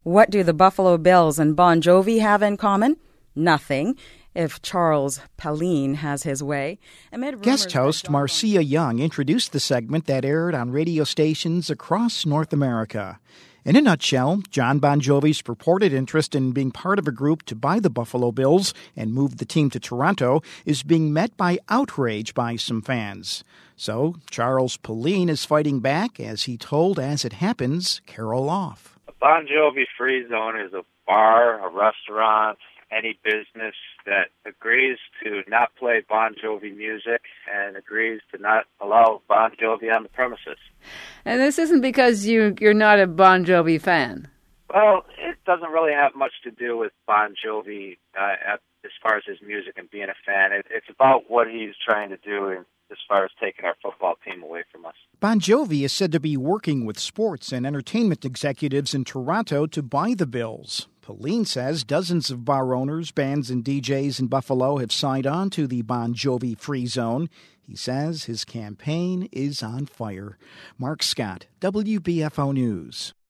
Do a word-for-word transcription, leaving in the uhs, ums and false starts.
What do the Buffalo Bills and Bon Jovi have in common? Nothing, if Charles Pauline has his way. Amid Guest host Marcia Young introduced the segment that aired on radio stations across North America. In a nutshell, John Bon Jovi's purported interest in being part of a group to buy the Buffalo Bills and move the team to Toronto is being met by outrage by some fans. So Charles Pauline is fighting back as he told As It Happens, Carol Off. A Bon Jovi free zone is a bar, a restaurant, any business that agrees to not play Bon Jovi music and agrees to not allow Bon Jovi on the premises. And this isn't because you, you're not a Bon Jovi fan. Well, it doesn't really have much to do with Bon Jovi uh, as far as his music and being a fan. It, it's about what he's trying to do in, as far as taking our football team away from us. Bon Jovi is said to be working with sports and entertainment executives in Toronto to buy the Bills. Pauline says dozens of bar owners, bands, and D Js in Buffalo have signed on to the Bon Jovi Free Zone. He says his campaign is on fire. Mark Scott, W B F O News.